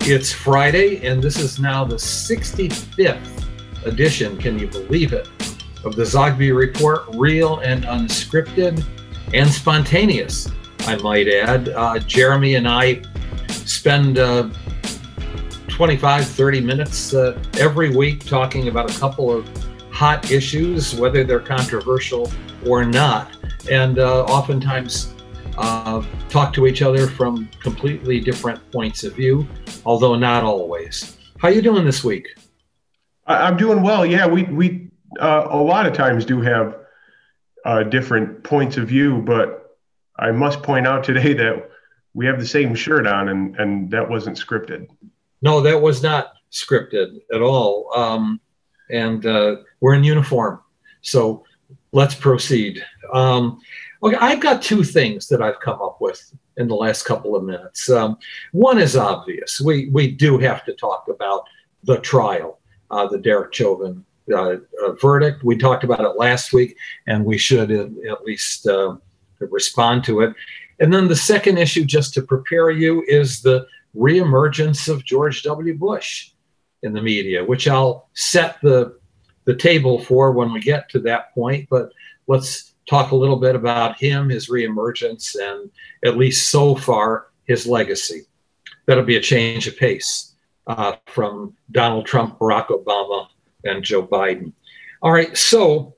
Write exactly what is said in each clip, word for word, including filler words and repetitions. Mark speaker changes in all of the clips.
Speaker 1: It's Friday, and this is now the sixty-fifth edition, can you believe it, of the Zogby Report, real and unscripted and spontaneous, I might add. Uh, Jeremy and I spend uh, twenty-five, thirty minutes uh, every week talking about a couple of hot issues, whether they're controversial or not, and uh, oftentimes uh, talk to each other from completely different points of view, although not always. How you doing this week?
Speaker 2: I'm doing well. Yeah, we we uh, a lot of times do have uh, different points of view, but I must point out today that we have the same shirt on, and and that wasn't scripted.
Speaker 1: No, that was not scripted at all. Um, and uh, we're in uniform, so let's proceed. Um, okay, I've got two things that I've come up with in the last couple of minutes. Um, one is obvious. We we do have to talk about the trial, uh, the Derek Chauvin uh, uh, verdict. We talked about it last week, and we should at, at least uh, respond to it. And then the second issue, just to prepare you, is the reemergence of George W. Bush in the media, which I'll set the the table for when we get to that point. But let's talk a little bit about him, his reemergence, and at least so far, his legacy. That'll be a change of pace uh, from Donald Trump, Barack Obama, and Joe Biden. All right, so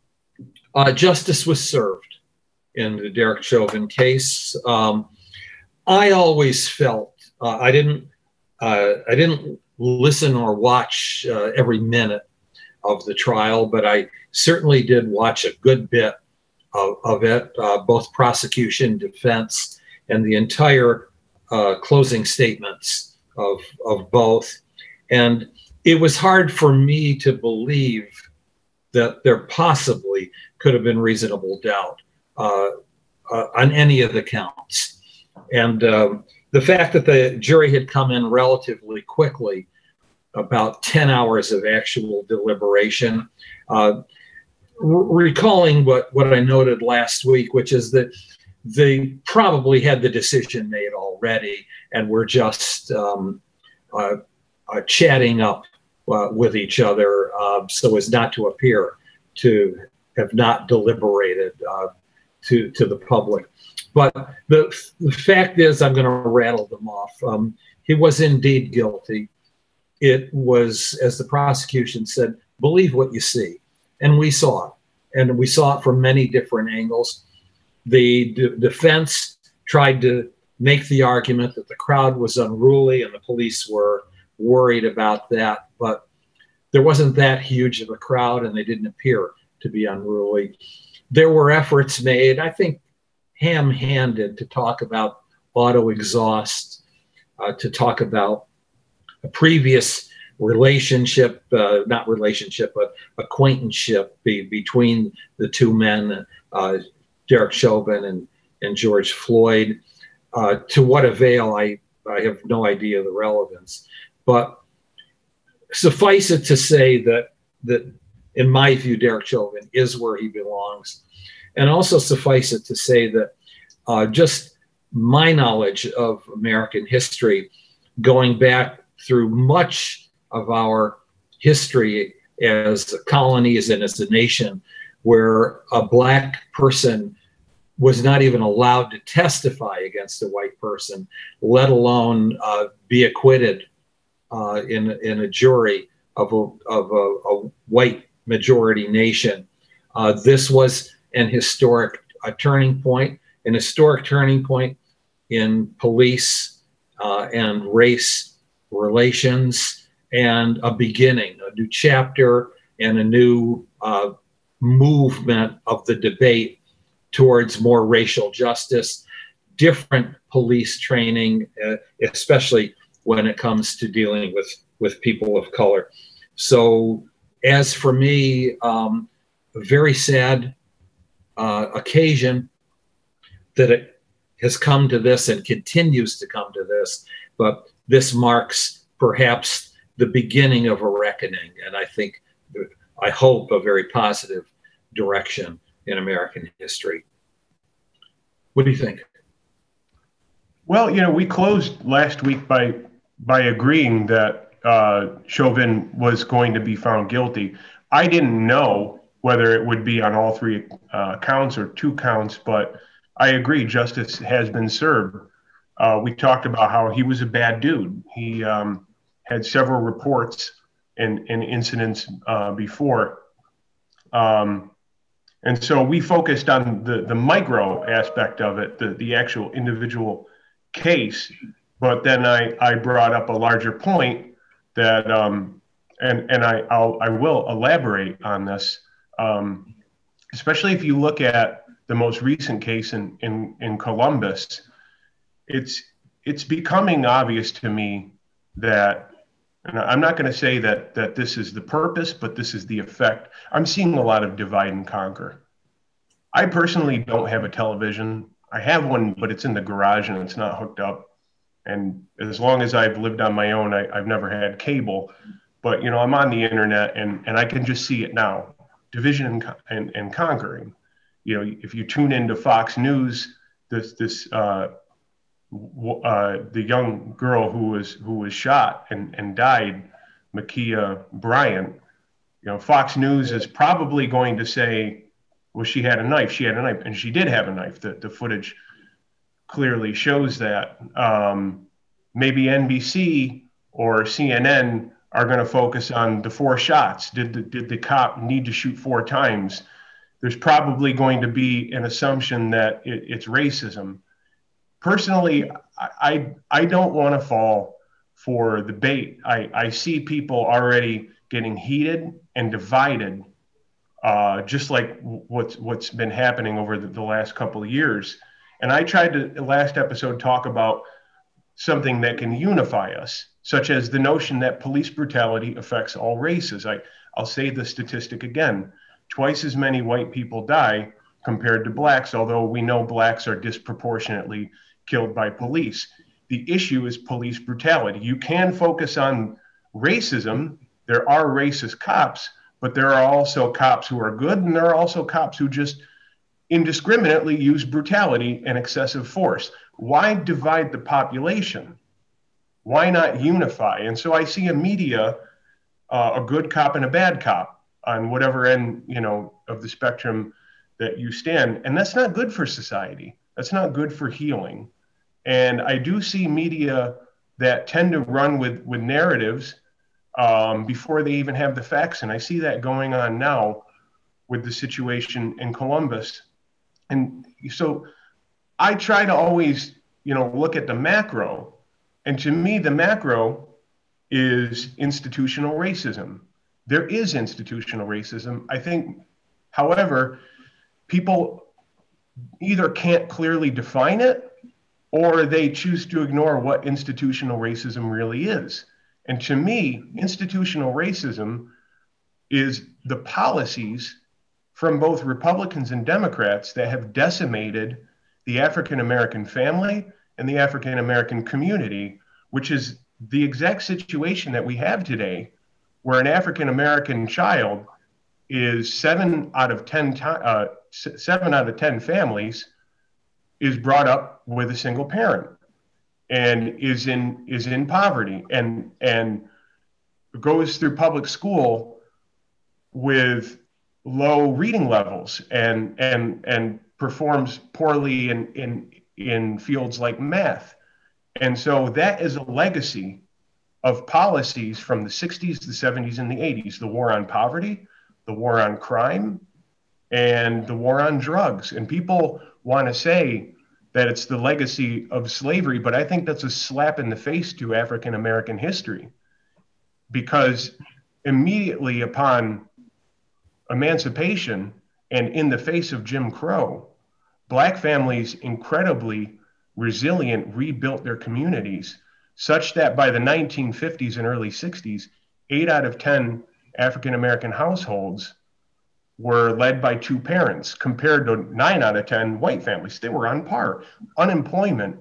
Speaker 1: uh, justice was served in the Derek Chauvin case. Um, I always felt uh, I didn't uh, I didn't listen or watch uh, every minute of the trial, but I certainly did watch a good bit of, of it, uh, both prosecution, defense, and the entire uh, closing statements of, of both. And it was hard for me to believe that there possibly could have been reasonable doubt uh, uh, on any of the counts. And um, the fact that the jury had come in relatively quickly, about ten hours of actual deliberation, uh, re- recalling what, what I noted last week, which is that they probably had the decision made already and were just um, uh, uh, chatting up uh, with each other uh, so as not to appear to have not deliberated uh, to, to the public. But the, the fact is, I'm going to rattle them off. Um, he was indeed guilty. It was, as the prosecution said, believe what you see. And we saw it. And we saw it from many different angles. The d- defense tried to make the argument that the crowd was unruly and the police were worried about that. But there wasn't that huge of a crowd, and they didn't appear to be unruly. There were efforts made, I think, ham-handed, to talk about auto exhaust, uh, to talk about a previous relationship, uh, not relationship, but acquaintanceship be, between the two men, uh, Derek Chauvin and, and George Floyd. Uh, to what avail, I, I have no idea the relevance. But suffice it to say that, that, in my view, Derek Chauvin is where he belongs. And also suffice it to say that uh, just my knowledge of American history, going back through much of our history as colonies and as a nation, where a black person was not even allowed to testify against a white person, let alone uh, be acquitted uh, in, in a jury of a, of a, a white majority nation. Uh, this was an historic a turning point, an historic turning point in police uh, and race relations, and a beginning, a new chapter, and a new uh, movement of the debate towards more racial justice, different police training, uh, especially when it comes to dealing with, with people of color. So as for me, um, a very sad uh, occasion that it has come to this and continues to come to this, but this marks perhaps the beginning of a reckoning, and I think, I hope, a very positive direction in American history. What do you think?
Speaker 2: Well, you know, we closed last week by by agreeing that uh, Chauvin was going to be found guilty. I didn't know whether it would be on all three uh, counts or two counts, but I agree, justice has been served. Uh, we talked about how he was a bad dude. He um, had several reports and, and incidents uh, before. Um, and so we focused on the, the micro aspect of it, the, the actual individual case. But then I, I brought up a larger point that, um, and, and I, I'll, I will elaborate on this, um, especially if you look at the most recent case in, in, in Columbus. It's, it's becoming obvious to me that, and I'm not going to say that, that this is the purpose, but this is the effect. I'm seeing a lot of divide and conquer. I personally don't have a television. I have one, but it's in the garage and it's not hooked up. And as long as I've lived on my own, I, I've never had cable. But, you know, I'm on the internet and, and I can just see it now. Division and, and, and conquering. You know, if you tune into Fox News, this, this, uh, uh, the young girl who was, who was shot and, and died, Ma'Khia Bryant, you know, Fox News is probably going to say, well, she had a knife, she had a knife, and she did have a knife. The, the footage clearly shows that. Um, maybe N B C or C N N are going to focus on the four shots. Did the, did the cop need to shoot four times? There's probably going to be an assumption that it, it's racism. Personally, I, I, I don't want to fall for the bait. I, I see people already getting heated and divided, uh, just like what's, what's been happening over the, the last couple of years. And I tried to, last episode, talk about something that can unify us, such as the notion that police brutality affects all races. I, I'll say the statistic again. Twice as many white people die compared to blacks, although we know blacks are disproportionately killed by police. The issue is police brutality. You can focus on racism. There are racist cops, but there are also cops who are good, and there are also cops who just indiscriminately use brutality and excessive force. Why divide the population? Why not unify? And so I see a media, uh, a good cop and a bad cop on whatever end, you know, of the spectrum that you stand. And that's not good for society. That's not good for healing. And I do see media that tend to run with, with narratives um, before they even have the facts. And I see that going on now with the situation in Columbus. And so I try to always, you know, look at the macro. And to me, the macro is institutional racism. There is institutional racism. I think, however, people either can't clearly define it or they choose to ignore what institutional racism really is. And to me, institutional racism is the policies from both Republicans and Democrats that have decimated the African-American family and the African-American community, which is the exact situation that we have today, where an African-American child is seven out of ten, uh, seven out of ten families is brought up with a single parent and is in is in poverty and and goes through public school with low reading levels and and and performs poorly in in in fields like math. And so that is a legacy of policies from the sixties, the seventies, and the eighties, the war on poverty, the war on crime, and the war on drugs. And people want to say that it's the legacy of slavery, but I think that's a slap in the face to African American history, because immediately upon emancipation and in the face of Jim Crow, Black families incredibly resilient rebuilt their communities, such that by the nineteen fifties and early sixties, eight out of ten African American households were led by two parents, compared to nine out of ten white families. They were on par. Unemployment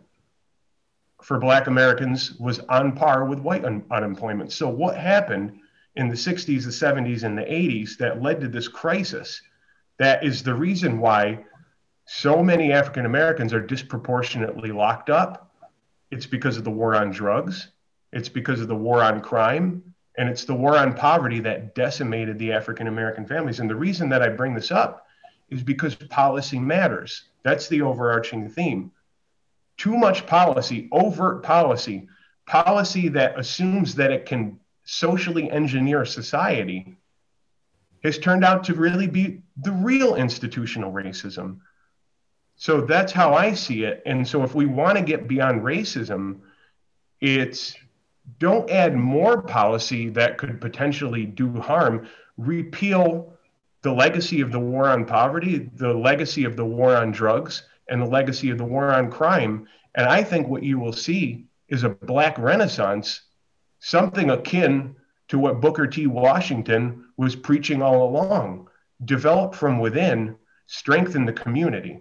Speaker 2: for Black Americans was on par with white un- unemployment. So what happened in the sixties, the seventies, and the eighties that led to this crisis? That is the reason why so many African Americans are disproportionately locked up. It's because of the war on drugs. It's because of the war on crime, and it's the war on poverty that decimated the African American families. And the reason that I bring this up is because policy matters. That's the overarching theme. Too much policy, overt policy, policy that assumes that it can socially engineer society, has turned out to really be the real institutional racism. So that's how I see it. And so if we want to get beyond racism, it's don't add more policy that could potentially do harm. Repeal the legacy of the war on poverty, the legacy of the war on drugs, and the legacy of the war on crime. And I think what you will see is a Black Renaissance, something akin to what Booker T. Washington was preaching all along. Develop from within, strengthen the community.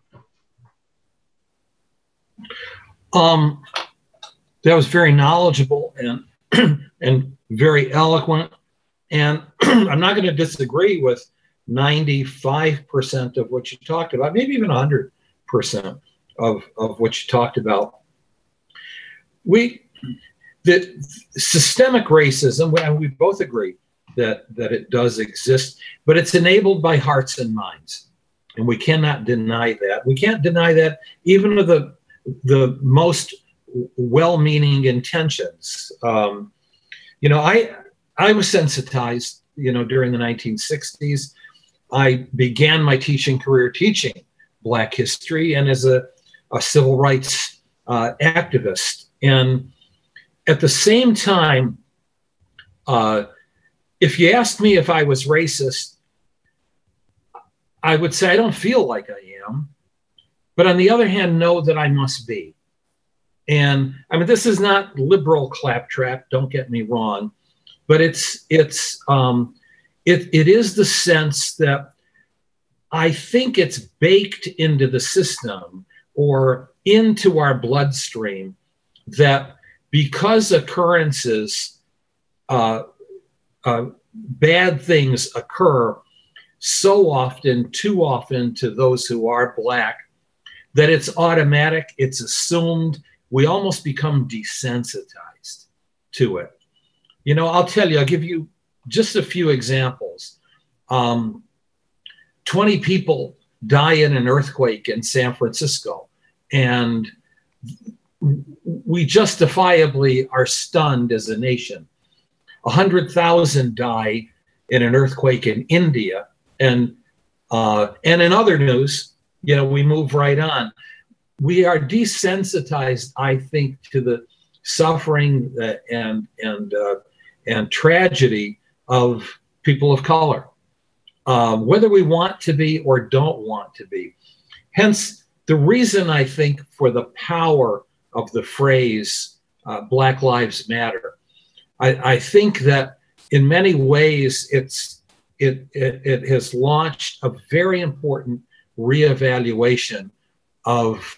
Speaker 1: Um, that was very knowledgeable and and very eloquent. And I'm not going to disagree with ninety-five percent of what you talked about, maybe even one hundred percent of, of what you talked about. We, the systemic racism, and we both agree that, that it does exist, but it's enabled by hearts and minds. And we cannot deny that. We can't deny that even with the, the most well-meaning intentions. Um, you know, I, I was sensitized, you know, during the nineteen sixties. I began my teaching career teaching Black history and as a, a civil rights uh, activist. And at the same time, uh, if you asked me if I was racist, I would say I don't feel like I am. But on the other hand, know that I must be. And I mean, this is not liberal claptrap, don't get me wrong, but it's, it's, um, it, it is the sense that I think it's baked into the system or into our bloodstream that because occurrences, uh, uh, bad things occur so often, too often to those who are Black, that it's automatic, it's assumed, we almost become desensitized to it. You know, I'll tell you, I'll give you just a few examples. Um, twenty people die in an earthquake in San Francisco, and we justifiably are stunned as a nation. one hundred thousand die in an earthquake in India, and uh, and in other news, you know, we move right on. We are desensitized, I think, to the suffering uh, and and uh, and tragedy of people of color, um, whether we want to be or don't want to be. Hence, the reason I think for the power of the phrase uh, Black Lives Matter. I, I think that in many ways it's it, it it has launched a very important reevaluation of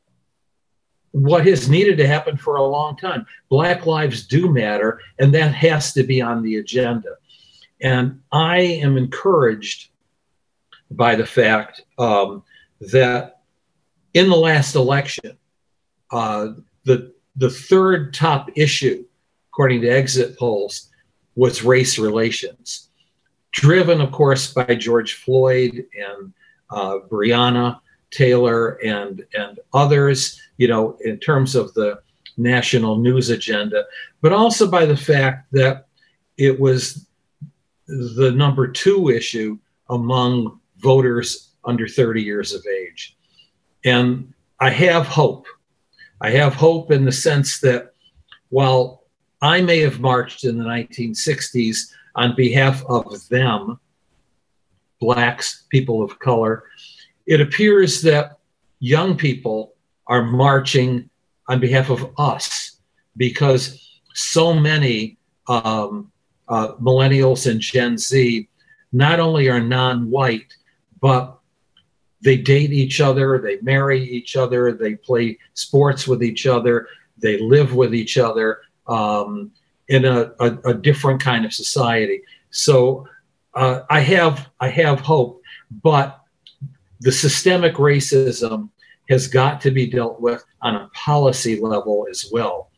Speaker 1: what has needed to happen for a long time. Black lives do matter, and that has to be on the agenda. And I am encouraged by the fact um, that in the last election, uh, the, the third top issue, according to exit polls, was race relations, driven, of course, by George Floyd and uh, Breonna Taylor and, and others, you know, in terms of the national news agenda, but also by the fact that it was the number two issue among voters under thirty years of age. And I have hope. I have hope in the sense that while I may have marched in the nineteen sixties on behalf of them, Blacks, people of color, it appears that young people are marching on behalf of us because so many um, uh, millennials and Gen Z not only are non-white, but they date each other, they marry each other, they play sports with each other, they live with each other um, in a, a, a different kind of society. So uh, I have I have hope, but the systemic racism has got to be dealt with on a policy level as well.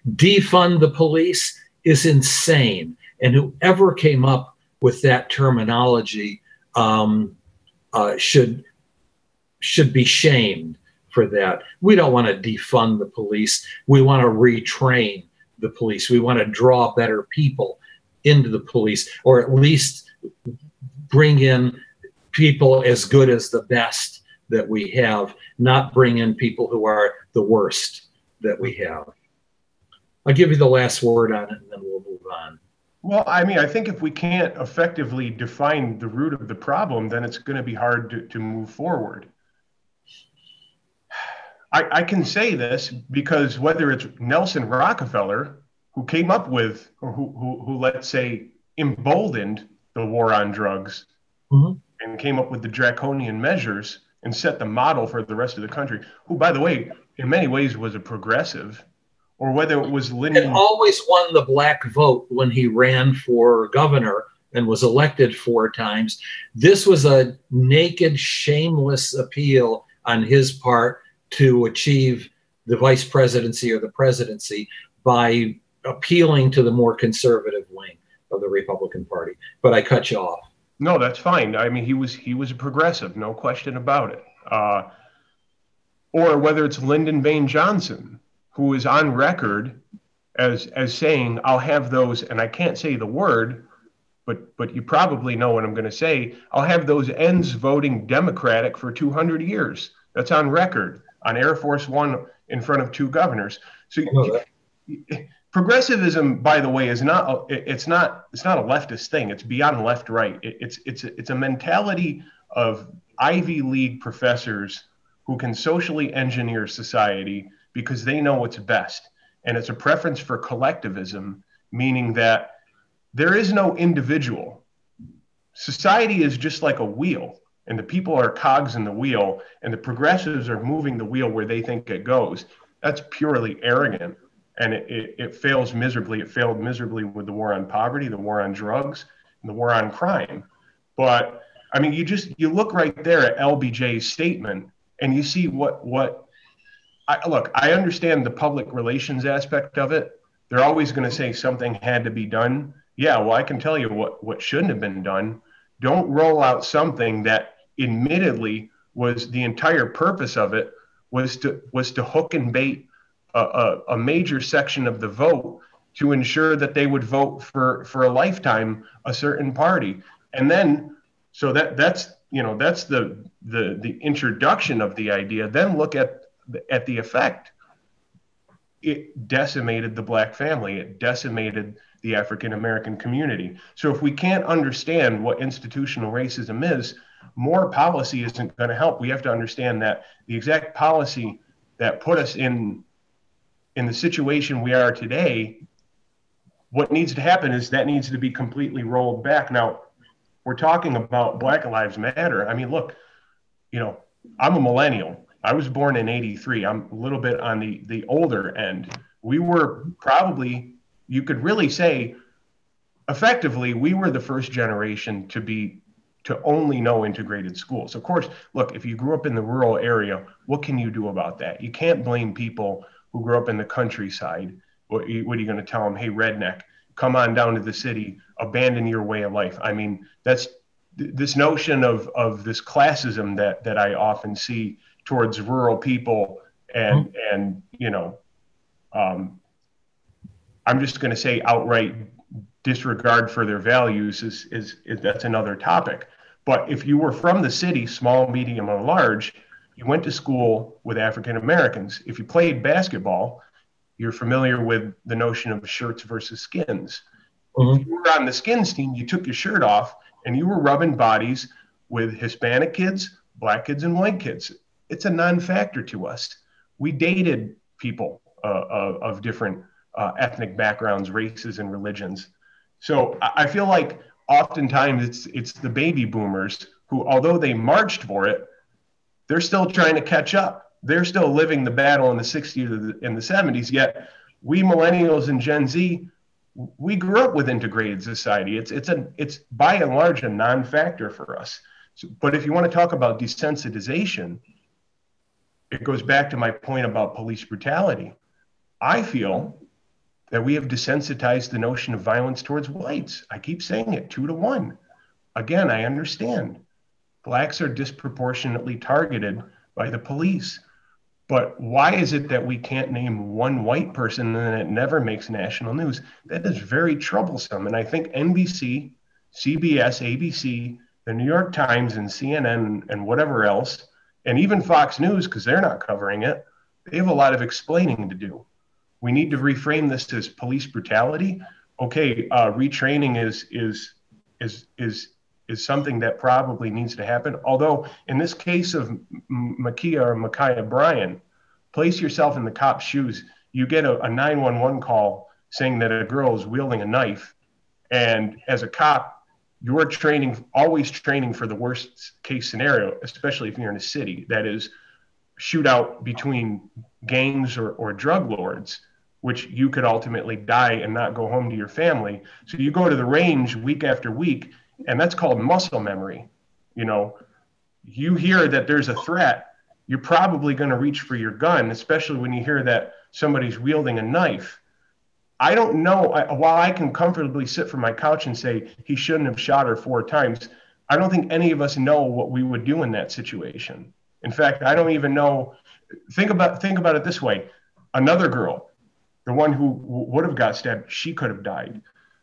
Speaker 1: defund the police is insane. And whoever came up with that terminology um, uh, should should be shamed for that. We don't want to defund the police. We want to retrain the police. We want to draw better people into the police, or at least bring in people as good as the best that we have, not bring in people who are the worst that we have. I'll give you the last word on it, and then we'll move on.
Speaker 2: Well, I mean, I think if we can't effectively define the root of the problem, then it's going to be hard to, to move forward. I, I can say this because whether it's Nelson Rockefeller, who came up with, or who, who, who let's say, emboldened the war on drugs, mm-hmm. and came up with the draconian measures and set the model for the rest of the country, who, by the way, in many ways was a progressive, or whether it was Lyndon.
Speaker 1: And always won the black vote when he ran for governor and was elected four times. This was a naked, shameless appeal on his part to achieve the vice presidency or the presidency by appealing to the more conservative wing of the Republican Party. But I cut you off.
Speaker 2: No, that's fine. I mean, he was he was a progressive, no question about it. Uh, or whether it's Lyndon Baines Johnson, who is on record as as saying, "I'll have those," and I can't say the word, but but you probably know what I'm going to say. "I'll have those ends voting Democratic for two hundred years." That's on record on Air Force One in front of two governors. So. Progressivism, by the way, is not it's not it's not a leftist thing. It's beyond left right. It, it's it's it's a mentality of Ivy League professors who can socially engineer society because they know what's best. And it's a preference for collectivism, meaning that there is no individual. Society is just like a wheel, and the people are cogs in the wheel, and the progressives are moving the wheel where they think it goes. That's purely arrogant. And it, it, it fails miserably. It failed miserably with the war on poverty, the war on drugs, and the war on crime. But I mean, you just you look right there at L B J's statement, and you see what what. I, look, I understand the public relations aspect of it. They're always going to say something had to be done. Yeah, well, I can tell you what what shouldn't have been done. Don't roll out something that, admittedly, was the entire purpose of it was to was to hook and bait A, a, a major section of the vote to ensure that they would vote for, for a lifetime a certain party. And then, so that that's, you know, that's the, the, the introduction of the idea. Then look at, at the effect. It decimated the black family. It decimated the African-American community. So if we can't understand what institutional racism is, more policy isn't going to help. We have to understand that the exact policy that put us in in the situation we are today, what needs to happen is that needs to be completely rolled back. Now, we're talking about Black Lives Matter. I mean, look, you know, I'm a millennial. I was born in eighty-three. I'm a little bit on the, the older end. We were probably, you could really say, effectively, we were the first generation to be, to only know integrated schools. Of course, look, if you grew up in the rural area, what can you do about that? You can't blame people who grew up in the countryside. What, what are you going to tell them? Hey, redneck, come on down to the city, abandon your way of life. I mean, that's th- this notion of, of this classism that, that I often see towards rural people and, mm-hmm. and you know, um, I'm just going to say outright disregard for their values is, is, is that's another topic. But if you were from the city, small, medium, or large, you went to school with African Americans. If you played basketball, you're familiar with the notion of shirts versus skins. Mm-hmm. If you were on the skins team, you took your shirt off and you were rubbing bodies with Hispanic kids, black kids, and white kids. It's a non-factor to us. We dated people uh, of, of different uh, ethnic backgrounds, races, and religions. So I feel like oftentimes it's it's the baby boomers who, although they marched for it, they're still trying to catch up. They're still living the battle in the sixties and the seventies, yet we millennials and Gen Z, we grew up with integrated society. It's it's a it's by and large a non-factor for us. So, but if you want to talk about desensitization, it goes back to my point about police brutality. I feel that we have desensitized the notion of violence towards whites. I keep saying it, two to one. Again, I understand. Blacks are disproportionately targeted by the police. But why is it that we can't name one white person and then it never makes national news? That is very troublesome. And I think N B C, C B S, A B C, the New York Times, and C N N, and whatever else, and even Fox News, because they're not covering it, they have a lot of explaining to do. We need to reframe this as police brutality. Okay, uh, retraining is is is is is something that probably needs to happen. Although in this case of Ma'Khia or Ma'Khia Bryan, place yourself in the cop's shoes. You get a, a nine one one call saying that a girl is wielding a knife. And as a cop, you're training, always training for the worst case scenario, especially if you're in a city, that is shootout between gangs or, or drug lords, which you could ultimately die and not go home to your family. So you go to the range week after week, and that's called muscle memory. You know, you hear that there's a threat, you're probably going to reach for your gun, especially when you hear that somebody's wielding a knife. I don't know, I, while I can comfortably sit from my couch and say he shouldn't have shot her four times, I don't think any of us know what we would do in that situation. In fact, I don't even know, think about, think about it this way. Another girl, the one who would have got stabbed, she could have died.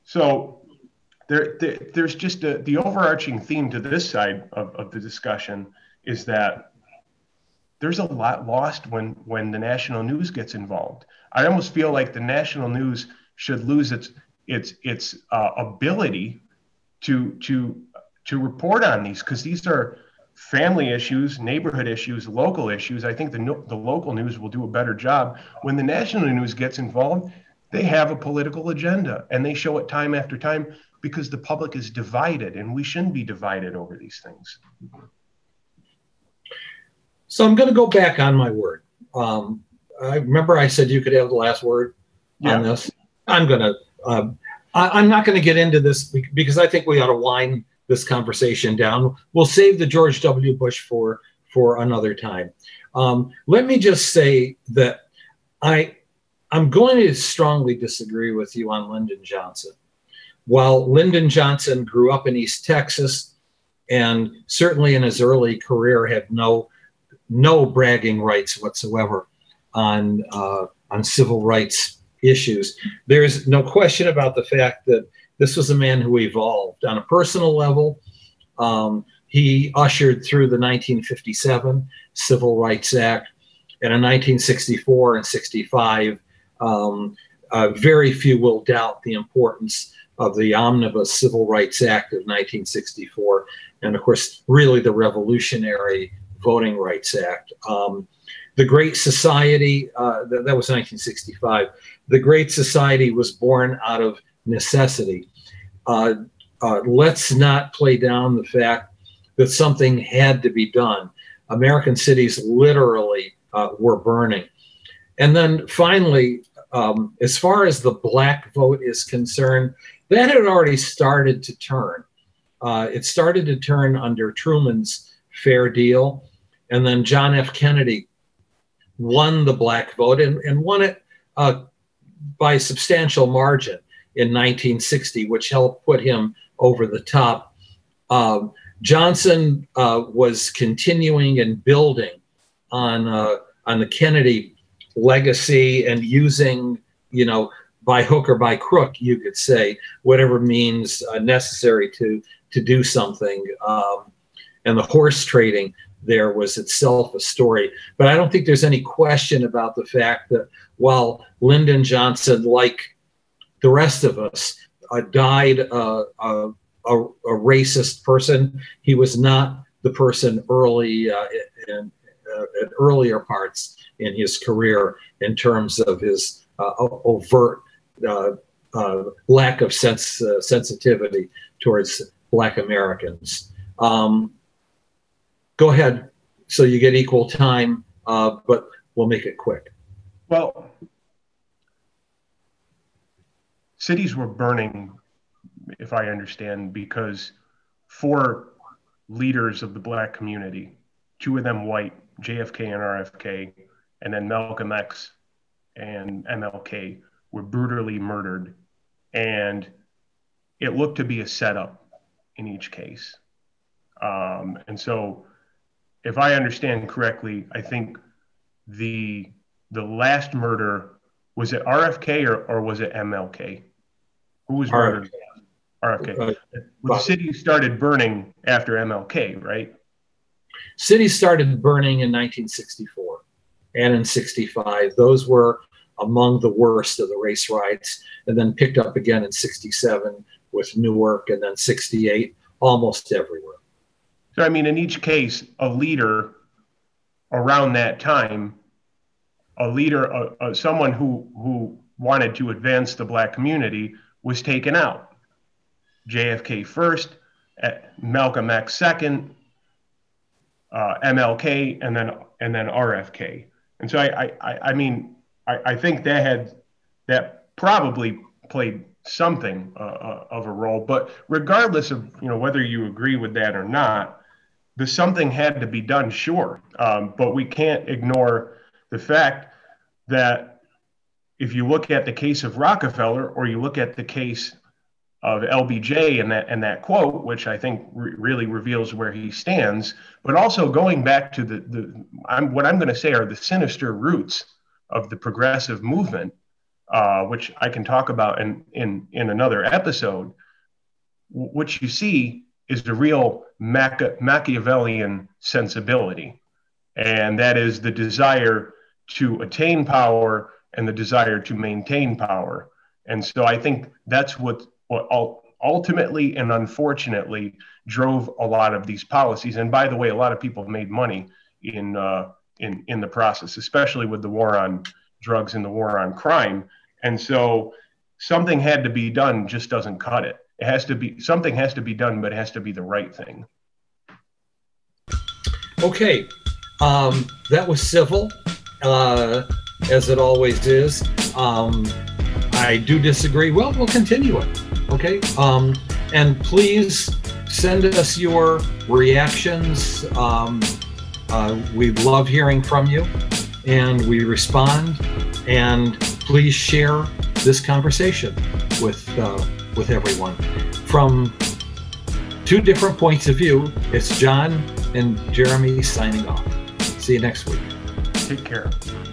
Speaker 2: So There, there, there's just a, the overarching theme to this side of, of the discussion is that there's a lot lost when, when the national news gets involved. I almost feel like the national news should lose its its its uh, ability to to to report on these, because these are family issues, neighborhood issues, local issues. I think the the local news will do a better job. When the national news gets involved, they have a political agenda, and they show it time after time, because the public is divided, and we shouldn't be divided over these things.
Speaker 1: So I'm going to go back on my word. Um, I remember I said you could have the last word
Speaker 2: Yeah.
Speaker 1: on this. I'm going to, um, I, I'm not going to get into this because I think we ought to wind this conversation down. We'll save the George W. Bush for, for another time. Um, let me just say that I, I'm going to strongly disagree with you on Lyndon Johnson. While Lyndon Johnson grew up in East Texas and certainly in his early career had no no bragging rights whatsoever on uh, on civil rights issues, there's no question about the fact that this was a man who evolved on a personal level. Um, he ushered through the nineteen fifty-seven Civil Rights Act, and in nineteen sixty-four and sixty-five, um, uh, very few will doubt the importance of the Omnibus Civil Rights Act of nineteen sixty-four, and of course, really the revolutionary Voting Rights Act. Um, the Great Society, uh, th- that was nineteen sixty-five. The Great Society was born out of necessity. Uh, uh, let's not play down the fact that something had to be done. American cities literally uh, were burning. And then finally, um, as far as the black vote is concerned, that had already started to turn. Uh, it started to turn under Truman's Fair Deal. And then John F. Kennedy won the black vote and, and won it uh, by a substantial margin in nineteen sixty, which helped put him over the top. Um, Johnson uh, was continuing and building on, uh, on the Kennedy legacy and using, you know, by hook or by crook, you could say, whatever means uh, necessary to to do something. Um, and the horse trading there was itself a story. But I don't think there's any question about the fact that while Lyndon Johnson, like the rest of us, uh, died uh, a, a, a racist person, he was not the person early uh, in, uh, in earlier parts in his career in terms of his uh, overt Uh, uh, lack of sense uh, sensitivity towards Black Americans. Um, go ahead, so you get equal time, uh, but we'll make it quick.
Speaker 2: Well, cities were burning, if I understand, because four leaders of the Black community, two of them white, J F K and R F K, and then Malcolm X and M L K, were brutally murdered, and it looked to be a setup in each case. Um, and so, if I understand correctly, I think the the last murder, was it R F K or, or was it M L K? Who was murdered? R F K. Well, the city started burning after M L K, right?
Speaker 1: City started burning in nineteen sixty-four and in sixty-five. Those were among the worst of the race riots, and then picked up again in sixty-seven with Newark, and then sixty-eight, almost everywhere.
Speaker 2: So, I mean, in each case, a leader around that time, a leader, uh, uh, someone who, who wanted to advance the Black community was taken out. J F K first, Malcolm X second, uh, M L K, and then and then R F K. And so I I, I mean I, I think that had that probably played something uh, of a role. But regardless of you know whether you agree with that or not, the something had to be done, sure. Um, but we can't ignore the fact that if you look at the case of Rockefeller, or you look at the case of L B J and that and that quote, which I think re- really reveals where he stands, but also going back to the the I'm, what I'm going to say are the sinister roots of the progressive movement, uh, which I can talk about in in in another episode. What you see is the real Machi- Machiavellian sensibility, and that is the desire to attain power and the desire to maintain power. And so I think that's what what ultimately and unfortunately drove a lot of these policies. And by the way, a lot of people made money in uh, in in the process, especially with the war on drugs and the war on crime. And so something had to be done. Just doesn't cut it. It has to be something has to be done, but it has to be the right thing.
Speaker 1: Okay, um, that was civil, uh, as it always is. Um, I do disagree. Well, we'll continue it. Okay. Um, and please send us your reactions. Um, uh, we love hearing from you, and we respond. And please share this conversation with uh, with everyone. From two different points of view, it's John and Jeremy signing off. See you next week.
Speaker 2: Take care.